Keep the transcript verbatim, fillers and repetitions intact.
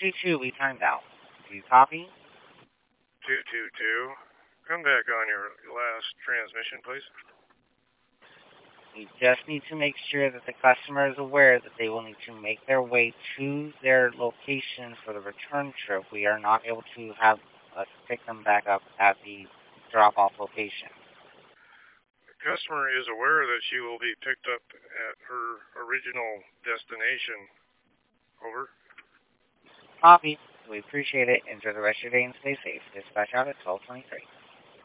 two two, we timed out. Do you copy? two two two. Come back on your last transmission, please. We just need to make sure that the customer is aware that they will need to make their way to their location for the return trip. We are not able to have us pick them back up at the drop-off location. The customer is aware that she will be picked up at her original destination. Over. Copy. We appreciate it. Enjoy the rest of your day and stay safe. Dispatch out at twelve twenty-three.